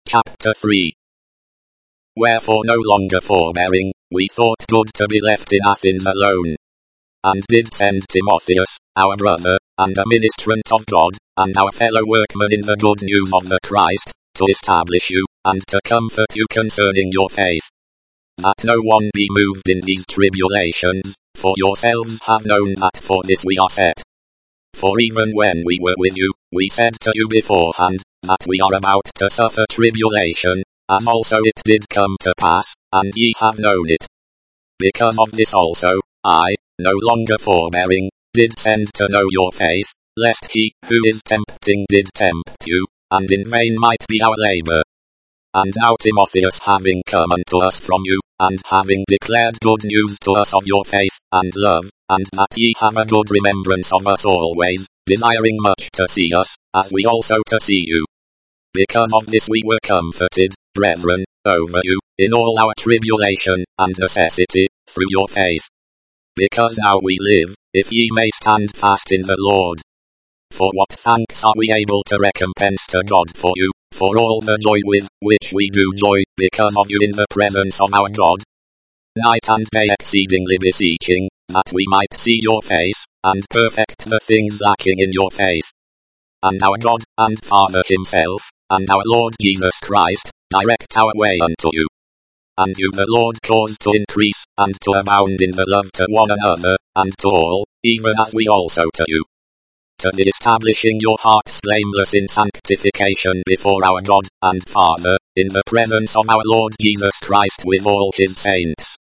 Chapter 3. Wherefore no longer forbearing, we thought good to be left in Athens alone. And did send Timotheus, our brother, and a ministrant of God, and our fellow workman in the good news of the Christ, to establish you, and to comfort you concerning your faith. That no one be moved in these tribulations, for yourselves have known that for this we are set. For even when we were with you, we said to you beforehand, that we are about to suffer tribulation, as also it did come to pass, and ye have known it. Because of this also, I, no longer forbearing, did send to know your faith, lest he who is tempting did tempt you, and in vain might be our labor. And now Timotheus having come unto us from you, and having declared good news to us of your faith, and love, and that ye have a good remembrance of us always, desiring much to see us, as we also to see you. Because of this we were comforted, brethren, over you, in all our tribulation, and necessity, through your faith. Because now we live, if ye may stand fast in the Lord. For what thanks are we able to recompense to God for you, for all the joy with which we do joy, because of you in the presence of our God? Night and day exceedingly beseeching, that we might see your face, and perfect the things lacking in your faith. And our God, and Father himself, and our Lord Jesus Christ, direct our way unto you. And you the Lord cause to increase, and to abound in the love to one another, and to all, even as we also to you. To the establishing your hearts blameless in sanctification before our God and Father, in the presence of our Lord Jesus Christ with all his saints.